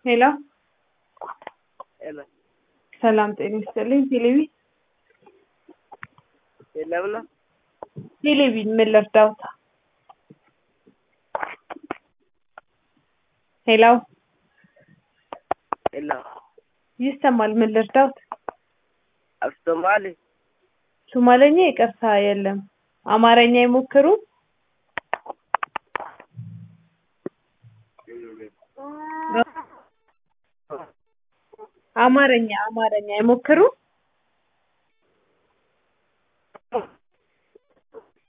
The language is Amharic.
ሄሎ ሄሎ ሰላም ጤና ይስጥልኝ። ቴሌቪ የለም ነው። ቴሌቪ ምን ልርዳዎት? ሄሎ የለም ይሰማል። ምን ልርዳዎት? ሶማሌ ሶማለኛ ይቅርታ የለም። አማርኛ ይሞክሩ። አማርኛ ይሞክሩ።